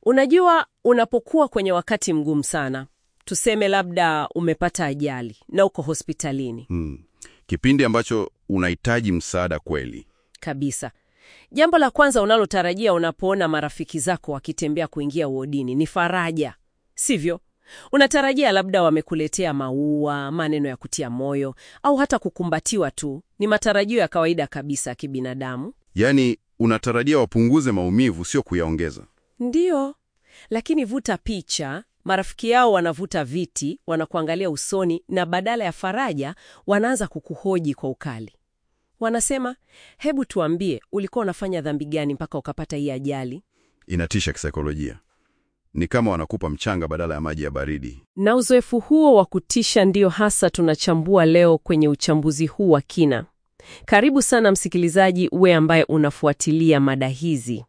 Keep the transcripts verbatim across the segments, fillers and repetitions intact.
Unajua, unapokuwa kwenye wakati mgumu sana, tuseme labda umepata ajali na uko hospitalini. Hmm. Kipindi ambacho unahitaji msaada kweli. Kabisa. Jambo la kwanza unalotarajia unapoona marafiki zako wakitembea kuingia wodini ni faraja, sivyo? Unatarajia labda wamekuletea maua, maneno ya kutia moyo, au hata kukumbatiwa tu. Ni matarajio ya kawaida kabisa ya kibinadamu. Yaani, unatarajia wapunguze maumivu, sio kuyaongeza. Ndiyo, lakini vuta picha, marafiki yao wanavuta viti, wanakuangalia usoni, na badala ya faraja, wanaanza kukuhoji kwa ukali. Wanasema, hebu tuambie, ulikuwa unafanya dhambi gani mpaka ukapata hii ajali? Inatisha kisaikolojia. Ni kama wanakupa mchanga badala ya maji ya baridi. Na uzoefu huo wa kutisha ndio hasa tunachambua leo kwenye uchambuzi huu wa kina. Karibu sana msikilizaji, uwe ambaye unafuatilia mada hizi.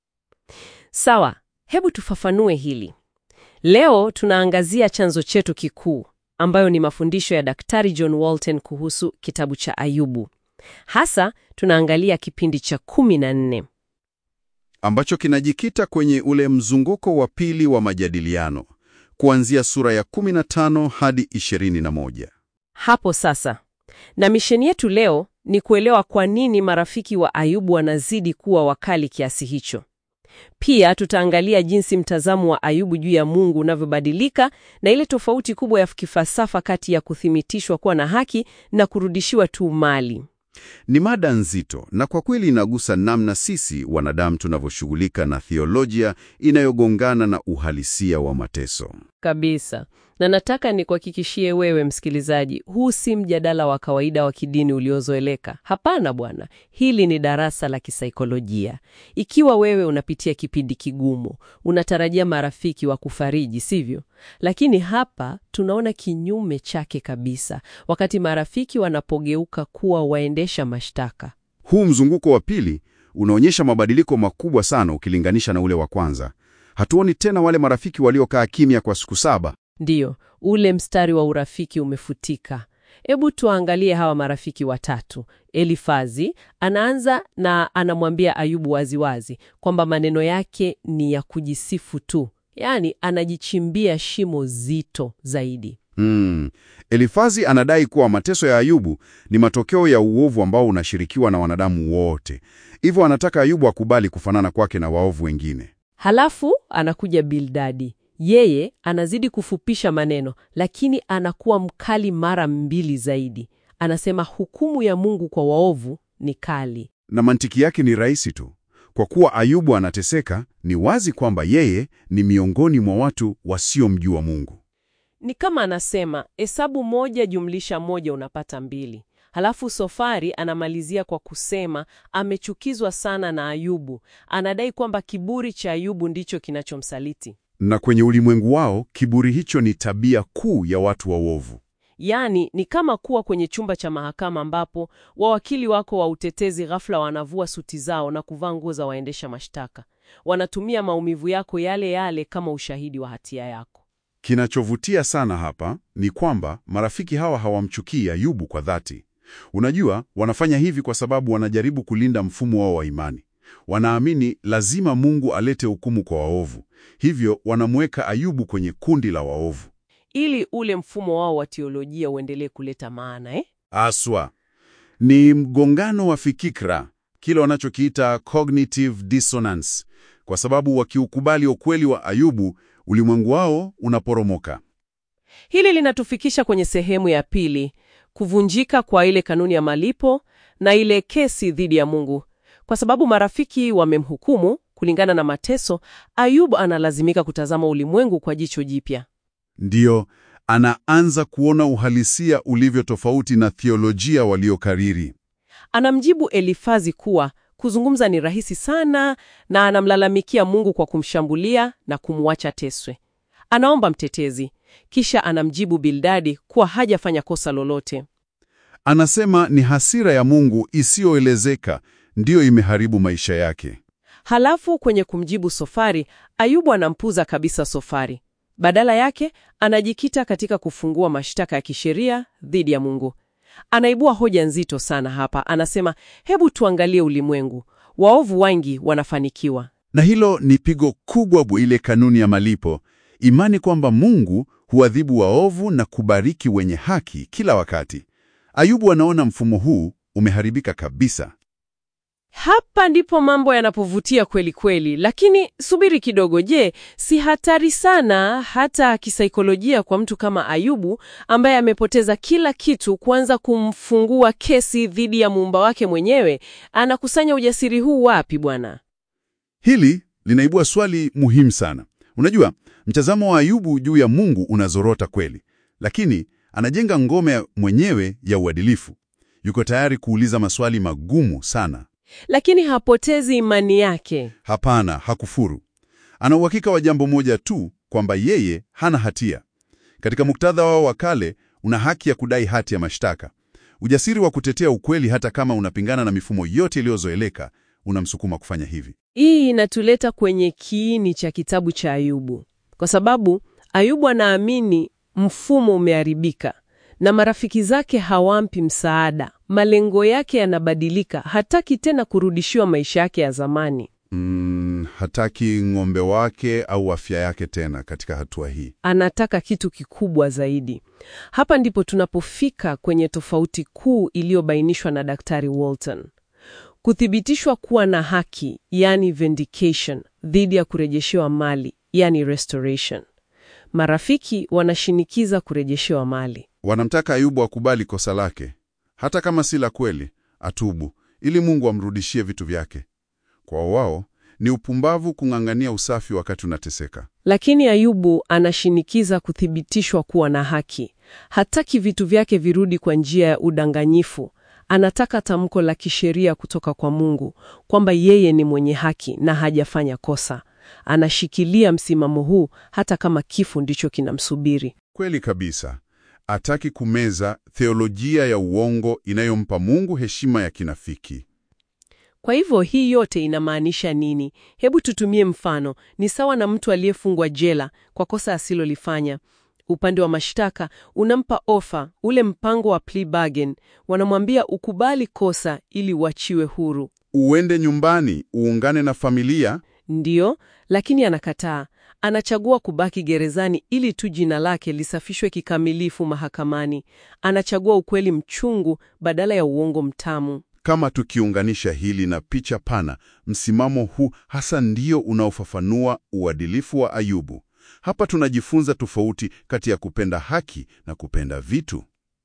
Sawa, hebu tufafanue hili. Leo tunaangazia chanzo chetu kikuu, ambayo ni mafundisho ya Daktari John Walton kuhusu kitabu cha Ayubu. Hasa tunaangalia kipindi cha kumi na nne. Ambacho kinajikita kwenye ule mzunguko wa pili wa majadiliano, kuanzia sura ya kumi na tano hadi ishirini na moja. Hapo sasa. Na misheni yetu leo ni kuelewa kwa nini marafiki wa Ayubu wanazidi kuwa wakali kiasi hicho. Pia tutaangalia jinsi mtazamo wa Ayubu juu ya Mungu unavyobadilika na ile tofauti kubwa ya kifalsafa kati ya kuthibitishwa kuwa na haki na kurudishiwa tu mali. Ni mada nzito na kwa kweli inagusa namna sisi wanadamu tunavyoshughulika na theolojia inayogongana na uhalisia wa mateso. Kabisa. Na nataka nikuhakikishie wewe msikilizaji, huu si mjadala wa kawaida wa kidini uliozoeleka. Hapana bwana, hili ni darasa la kisaikolojia. Ikiwa wewe unapitia kipindi kigumu, unatarajia marafiki wa kufariji, sivyo? Lakini hapa tunaona kinyume chake kabisa, wakati marafiki wanapogeuka kuwa waendesha mashtaka. Huu mzunguko wa pili unaonyesha mabadiliko makubwa sana ukilinganisha na ule wa kwanza. Hatuoni tena wale marafiki waliokaa kimya kwa siku saba. Ndiyo, ule mstari wa urafiki umefutika. Hebu tuangalie hawa marafiki watatu. Elifazi anaanza na anamwambia Ayubu waziwazi kwamba maneno yake ni ya kujisifu tu. Yaani anajichimbia shimo zito zaidi. Hmm. Elifazi anadai kuwa mateso ya Ayubu ni matokeo ya uovu ambao unashirikiwa na wanadamu wote. Hivyo anataka Ayubu akubali kufanana kwake na waovu wengine. Halafu anakuja Bildadi. Yeye anazidi kufupisha maneno, lakini anakuwa mkali mara mbili zaidi. Anasema hukumu ya Mungu kwa waovu ni kali. Na mantiki yake ni rahisi tu. Kwa kuwa Ayubu anateseka, ni wazi kwamba yeye ni miongoni mwa watu wasiomjua Mungu. Ni kama anasema, hesabu moja jumlisha moja unapata mbili. Halafu Sofari anamalizia kwa kusema amechukizwa sana na Ayubu. Anadai kwamba kiburi cha Ayubu ndicho kinachomsaliti. Na kwenye ulimwengu wao, kiburi hicho ni tabia kuu ya watu waovu. Yaani, ni kama kuwa kwenye chumba cha mahakama ambapo wawakili wako wa utetezi ghafla wanavua suti zao na kuvaa nguo za waendesha mashtaka. Wanatumia maumivu yako yale yale kama ushahidi wa hatia yako. Kinachovutia sana hapa ni kwamba marafiki hawa hawamchukii Ayubu kwa dhati. Unajua, wanafanya hivi kwa sababu wanajaribu kulinda mfumo wao wa imani. Wanaamini lazima Mungu alete hukumu kwa waovu. Hivyo wanamweka Ayubu kwenye kundi la waovu, ili ule mfumo wao wa teolojia uendelee kuleta maana, eh? Aswa. Ni mgongano wa fikra, kile wanachokiita cognitive dissonance, kwa sababu wakiukubali ukweli wa Ayubu, ulimwengu wao unaporomoka. Hili linatufikisha kwenye sehemu ya pili, kuvunjika kwa ile kanuni ya malipo na ile kesi dhidi ya Mungu. Kwa sababu marafiki wamemhukumu kulingana na mateso, Ayubu analazimika kutazama ulimwengu kwa jicho jipya. Ndiyo, anaanza kuona uhalisia ulivyo tofauti na theolojia waliokariri. Anamjibu Elifazi kuwa kuzungumza ni rahisi sana, na anamlalamikia Mungu kwa kumshambulia na kumwacha teswe. Anaomba mtetezi, kisha anamjibu Bildadi kuwa hajafanya kosa lolote. Anasema ni hasira ya Mungu isiyoelezeka ndiyo imeharibu maisha yake. Halafu kwenye kumjibu Sofari, Ayubu anampuza kabisa Sofari. Badala yake, anajikita katika kufungua mashtaka ya kisheria dhidi ya Mungu. Anaibua hoja nzito sana hapa. Anasema, hebu tuangalie ulimwengu. Waovu wengi wanafanikiwa. Na hilo ni pigo kubwa bu ile kanuni ya malipo, imani kwamba Mungu huadhibu waovu na kubariki wenye haki kila wakati. Ayubu anaona mfumo huu umeharibika kabisa. Hapa ndipo mambo yanapovutia kweli kweli, lakini subiri kidogo. Je, si hatari sana hata kisaikolojia kwa mtu kama Ayubu ambaye amepoteza kila kitu kuanza kumfungua kesi dhidi ya muumba wake mwenyewe? Anakusanya ujasiri huu wapi bwana? Hili linaibua swali muhimu sana. Unajua, mtazamo wa Ayubu juu ya Mungu unazorota kweli, lakini anajenga ngome mwenyewe ya uadilifu. Yuko tayari kuuliza maswali magumu sana. Lakini hapotezi imani yake. Hapana, hakufuru. Ana uhakika wa jambo moja tu, kwamba yeye hana hatia. Katika muktadha wao wa kale, una haki ya kudai hati ya mashtaka. Ujasiri wa kutetea ukweli hata kama unapingana na mifumo yote iliyozoeleka, unamsukuma kufanya hivi. Hii inatuleta kwenye kiini cha kitabu cha Ayubu. Kwa sababu Ayubu anaamini mfumo umeharibika na marafiki zake hawampi msaada. Malengo yake yanabadilika, hataki tena kurudishiwa maisha yake ya zamani. Mm, hataki ng'ombe wake au afya yake tena katika hatua hii. Anataka kitu kikubwa zaidi. Hapa ndipo tunapofika kwenye tofauti kuu iliyobainishwa na Daktari Walton. Kuthibitishwa kuwa na haki, yani vindication, dhidi ya kurejeshewa mali, yani restoration. Marafiki wanashinikiza kurejeshewa mali. Wanamtaka Ayubu akubali kosa lake, hata kama si la kweli, atubu, ili Mungu amrudishie vitu vyake. Kwa wao, ni upumbavu kung'ang'ania usafi wakati unateseka. Lakini Ayubu anashinikiza kuthibitishwa kuwa na haki. Hataki vitu vyake virudi kwa njia ya udanganyifu. Anataka tamko la kisheria kutoka kwa Mungu, kwamba yeye ni mwenye haki na hajafanya kosa. Anashikilia msimamo huu hata kama kifo ndicho kinamsubiri. Kweli kabisa. Hataki kumeza theolojia ya uongo inayompa Mungu heshima ya kinafiki. Kwa hivyo hii yote inamaanisha nini? Hebu tutumie mfano. Ni sawa na mtu aliyefungwa jela kwa kosa asilolifanya. Upande wa mashtaka unampa ofa, ule mpango wa plea bargain. Wanamwambia ukubali kosa ili uachiwe huru, uende nyumbani, uungane na familia. Ndiyo, lakini anakataa. Anachagua kubaki gerezani ili tu jina lake lisafishwe kikamilifu mahakamani. Anachagua ukweli mchungu badala ya uongo mtamu. Kama tukiunganisha hili na picha pana, msimamo huu hasa ndio unaofafanua uadilifu wa Ayubu. Hapa tunajifunza tofauti kati ya kupenda haki na kupenda vitu.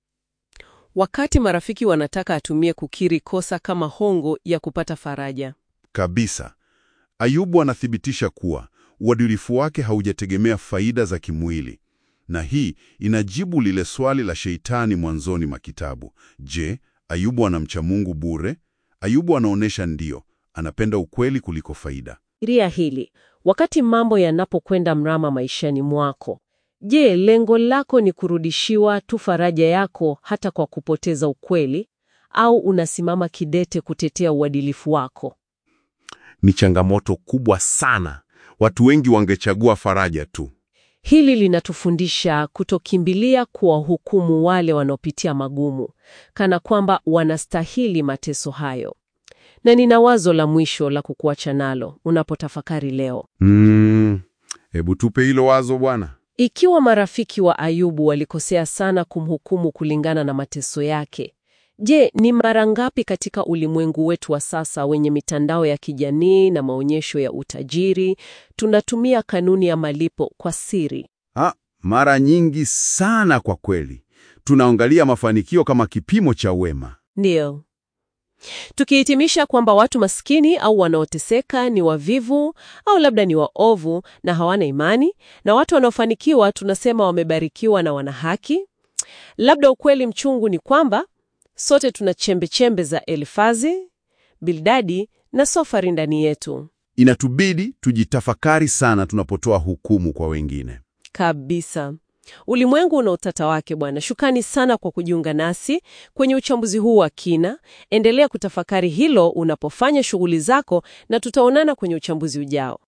Wakati marafiki wanataka atumie kukiri kosa kama hongo ya kupata faraja. Kabisa. Ayubu anathibitisha kuwa uadilifu wake haujategemea faida za kimwili. Na hii inajibu lile swali la Sheitani mwanzoni mwa kitabu. Je, Ayubu anamcha Mungu bure? Ayubu anaonesha ndio, anapenda ukweli kuliko faida. Iria hili, wakati mambo yanapokwenda mrama maishani mwako, je, lengo lako ni kurudishiwa tu faraja yako hata kwa kupoteza ukweli, au unasimama kidete kutetea uadilifu wako? Ni changamoto kubwa sana. Watu wengi wangechagua faraja tu. Hili linatufundisha kutokimbilia kuwahukumu wale wanaopitia magumu, kana kwamba wanastahili mateso hayo. Na nina wazo la mwisho la kukuacha nalo unapotafakari leo. Mm, hebu tupe hilo wazo bwana. Ikiwa marafiki wa Ayubu walikosea sana kumhukumu kulingana na mateso yake, je, ni mara ngapi katika ulimwengu wetu wa sasa wenye mitandao ya kijamii na maonyesho ya utajiri tunatumia kanuni ya malipo kwa siri? Ha, mara nyingi sana kwa kweli. Tunaangalia mafanikio kama kipimo cha wema. Ndio. Tukihitimisha kwamba watu maskini au wanaoteseka ni wavivu au labda ni waovu na hawana imani, na watu wanaofanikiwa tunasema wamebarikiwa na wana haki. Labda ukweli mchungu ni kwamba sote tuna chembe-chembe za Elifazi, Bildadi na Sofari ndani yetu. Inatubidi tujitafakari sana tunapotoa hukumu kwa wengine. Kabisa. Ulimwengu una utata wake bwana. Shukrani sana kwa kujiunga nasi kwenye uchambuzi huu wa kina. Endelea kutafakari hilo unapofanya shughuli zako, na tutaonana kwenye uchambuzi ujao.